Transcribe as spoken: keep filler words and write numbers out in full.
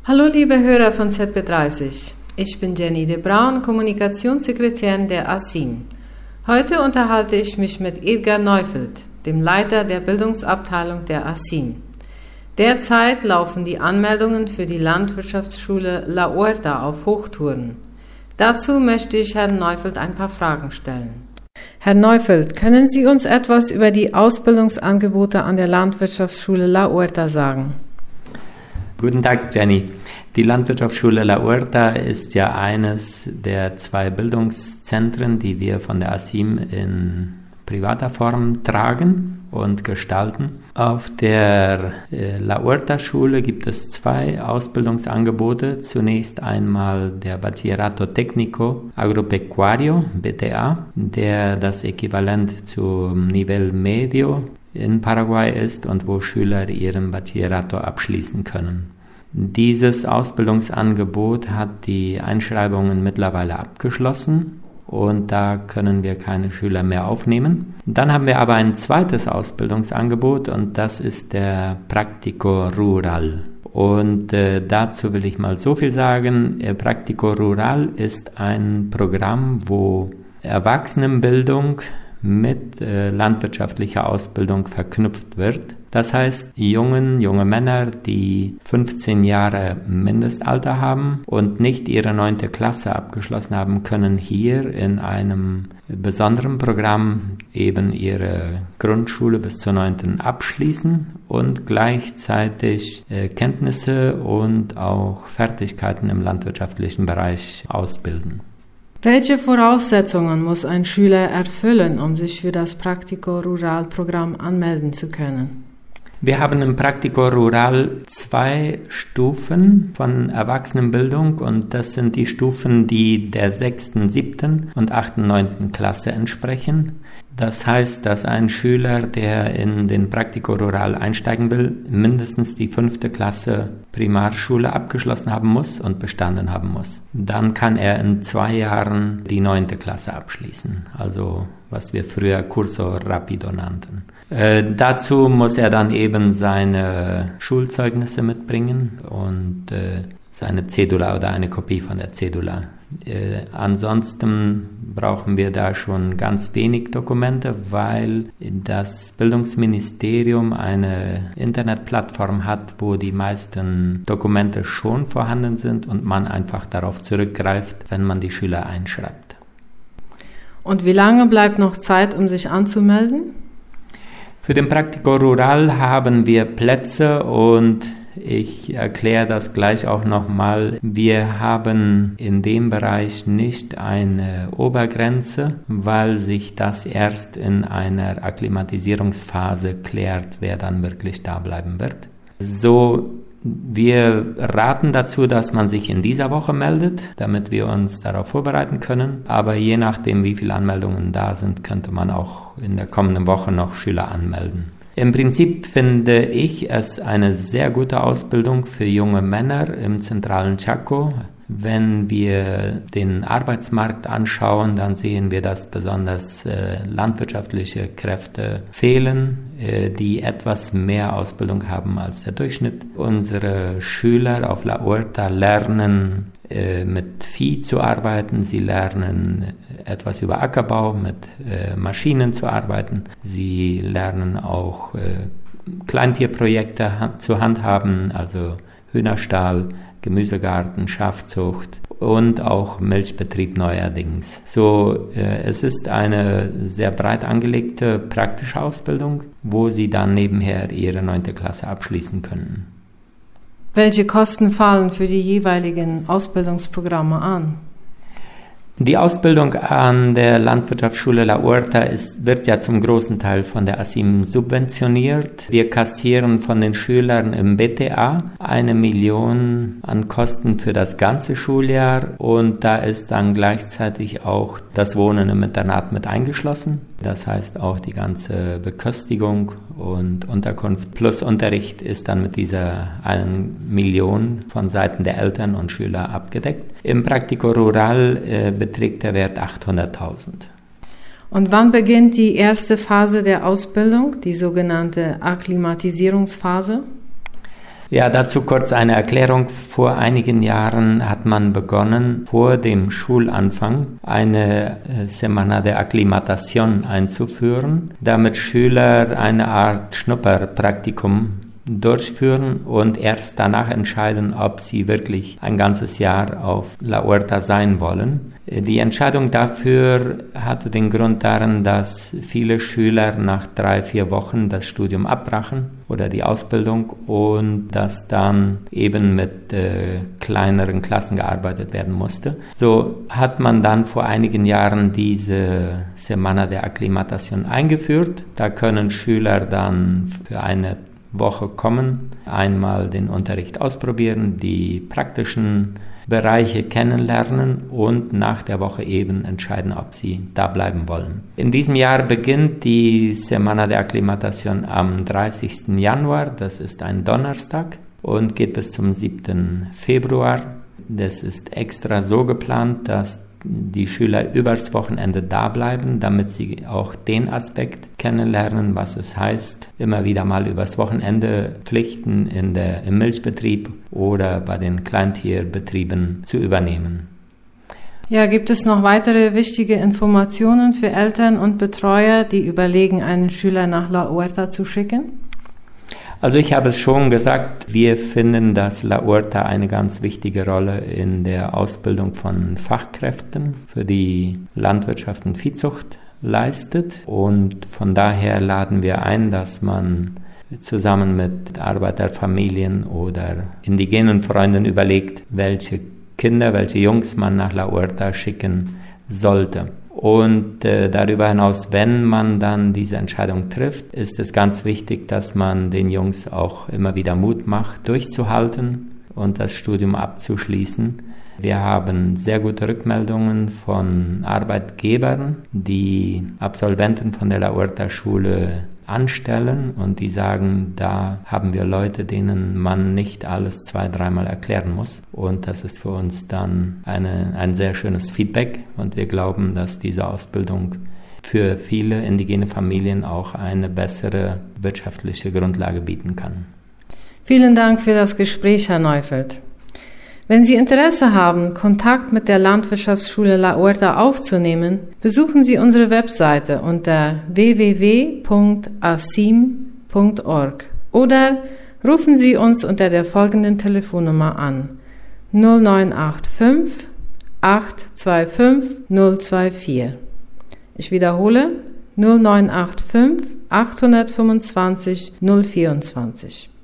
Hallo liebe Hörer von Z B dreißig, ich bin Jenny de Braun, Kommunikationssekretärin der A S I M. Heute unterhalte ich mich mit Edgar Neufeld, dem Leiter der Bildungsabteilung der A S I M. Derzeit laufen die Anmeldungen für die Landwirtschaftsschule La Huerta auf Hochtouren. Dazu möchte ich Herrn Neufeld ein paar Fragen stellen. Herr Neufeld, können Sie uns etwas über die Ausbildungsangebote an der Landwirtschaftsschule La Huerta sagen? Guten Tag, Jenny. Die Landwirtschaftsschule La Huerta ist ja eines der zwei Bildungszentren, die wir von der A S I M in privater Form tragen und gestalten. Auf der äh, La Huerta-Schule gibt es zwei Ausbildungsangebote. Zunächst einmal der Bachillerato Técnico Agropecuario, B T A, der das Äquivalent zum Nivel Medio in Paraguay ist und wo Schüler ihren Bachillerato abschließen können. Dieses Ausbildungsangebot hat die Einschreibungen mittlerweile abgeschlossen und da können wir keine Schüler mehr aufnehmen. Dann haben wir aber ein zweites Ausbildungsangebot und das ist der Practico Rural. Und äh, dazu will ich mal so viel sagen. Äh, Practico Rural ist ein Programm, wo Erwachsenenbildung mit äh, landwirtschaftlicher Ausbildung verknüpft wird. Das heißt, jungen, junge Männer, die fünfzehn Jahre Mindestalter haben und nicht ihre neunte Klasse abgeschlossen haben, können hier in einem besonderen Programm eben ihre Grundschule bis zur neunten abschließen und gleichzeitig äh, Kenntnisse und auch Fertigkeiten im landwirtschaftlichen Bereich ausbilden. Welche Voraussetzungen muss ein Schüler erfüllen, um sich für das Practico Rural Programm anmelden zu können? Wir haben im Practico Rural zwei Stufen von Erwachsenenbildung und das sind die Stufen, die der sechsten, siebten und achten, neunten Klasse entsprechen. Das heißt, dass ein Schüler, der in den Practico Rural einsteigen will, mindestens die fünfte Klasse Primarschule abgeschlossen haben muss und bestanden haben muss. Dann kann er in zwei Jahren die neunte Klasse abschließen, also was wir früher Curso Rapido nannten. Äh, dazu muss er dann eben seine Schulzeugnisse mitbringen und äh, seine Cedula oder eine Kopie von der Cedula. Äh, ansonsten brauchen wir da schon ganz wenig Dokumente, weil das Bildungsministerium eine Internetplattform hat, wo die meisten Dokumente schon vorhanden sind und man einfach darauf zurückgreift, wenn man die Schüler einschreibt. Und wie lange bleibt noch Zeit, um sich anzumelden? Für den Practico Rural haben wir Plätze und ich erkläre das gleich auch nochmal. Wir haben in dem Bereich nicht eine Obergrenze, weil sich das erst in einer Akklimatisierungsphase klärt, wer dann wirklich da bleiben wird. So, wir raten dazu, dass man sich in dieser Woche meldet, damit wir uns darauf vorbereiten können. Aber je nachdem, wie viele Anmeldungen da sind, könnte man auch in der kommenden Woche noch Schüler anmelden. Im Prinzip finde ich es eine sehr gute Ausbildung für junge Männer im zentralen Chaco. Wenn wir den Arbeitsmarkt anschauen, dann sehen wir, dass besonders äh, landwirtschaftliche Kräfte fehlen, äh, die etwas mehr Ausbildung haben als der Durchschnitt. Unsere Schüler auf La Huerta lernen äh, mit Vieh zu arbeiten, sie lernen etwas über Ackerbau, mit äh, Maschinen zu arbeiten, sie lernen auch äh, Kleintierprojekte ha- zu handhaben, also Hühnerstall, Gemüsegarten, Schafzucht und auch Milchbetrieb neuerdings. So, äh, es ist eine sehr breit angelegte praktische Ausbildung, wo Sie dann nebenher Ihre neunte Klasse abschließen können. Welche Kosten fallen für die jeweiligen Ausbildungsprogramme an? Die Ausbildung an der Landwirtschaftsschule La Huerta ist, wird ja zum großen Teil von der A S I M subventioniert. Wir kassieren von den Schülern im B T A eine Million an Kosten für das ganze Schuljahr und da ist dann gleichzeitig auch das Wohnen im Internat mit eingeschlossen. Das heißt auch die ganze Beköstigung und Unterkunft plus Unterricht ist dann mit dieser einen Million von Seiten der Eltern und Schüler abgedeckt. Im Practico Rural äh, beträgt der Wert achthunderttausend. Und wann beginnt die erste Phase der Ausbildung, die sogenannte Akklimatisierungsphase? Ja, dazu kurz eine Erklärung. Vor einigen Jahren hat man begonnen, vor dem Schulanfang eine Semana de Acclimatación einzuführen, damit Schüler eine Art Schnupperpraktikum durchführen und erst danach entscheiden, ob sie wirklich ein ganzes Jahr auf La Huerta sein wollen. Die Entscheidung dafür hatte den Grund darin, dass viele Schüler nach drei, vier Wochen das Studium abbrachen oder die Ausbildung und dass dann eben mit äh, kleineren Klassen gearbeitet werden musste. So hat man dann vor einigen Jahren diese Semana de Acclimatación eingeführt. Da können Schüler dann für eine Woche kommen, einmal den Unterricht ausprobieren, die praktischen Bereiche kennenlernen und nach der Woche eben entscheiden, ob sie da bleiben wollen. In diesem Jahr beginnt die Semana de Acclimatación am dreißigsten Januar, das ist ein Donnerstag, und geht bis zum siebten Februar. Das ist extra so geplant, dass die Schüler übers Wochenende da bleiben, damit sie auch den Aspekt kennenlernen, was es heißt, immer wieder mal übers Wochenende Pflichten in der, im Milchbetrieb oder bei den Kleintierbetrieben zu übernehmen. Ja, gibt es noch weitere wichtige Informationen für Eltern und Betreuer, die überlegen, einen Schüler nach La Huerta zu schicken? Also ich habe es schon gesagt, wir finden, dass La Huerta eine ganz wichtige Rolle in der Ausbildung von Fachkräften für die Landwirtschaft und Viehzucht leistet. Und von daher laden wir ein, dass man zusammen mit Arbeiterfamilien oder indigenen Freunden überlegt, welche Kinder, welche Jungs man nach La Huerta schicken sollte. Und äh, darüber hinaus, wenn man dann diese Entscheidung trifft, ist es ganz wichtig, dass man den Jungs auch immer wieder Mut macht, durchzuhalten und das Studium abzuschließen. Wir haben sehr gute Rückmeldungen von Arbeitgebern, die Absolventen von der La Huerta Schule anstellen und die sagen, da haben wir Leute, denen man nicht alles zwei, dreimal erklären muss. Und das ist für uns dann eine, ein sehr schönes Feedback und wir glauben, dass diese Ausbildung für viele indigene Familien auch eine bessere wirtschaftliche Grundlage bieten kann. Vielen Dank für das Gespräch, Herr Neufeld. Wenn Sie Interesse haben, Kontakt mit der Landwirtschaftsschule La Huerta aufzunehmen, besuchen Sie unsere Webseite unter w w w punkt a s i m punkt org oder rufen Sie uns unter der folgenden Telefonnummer an: null neun acht fünf acht zwei fünf null zwei vier. Ich wiederhole: null neun acht fünf acht zwei fünf null vierundzwanzig.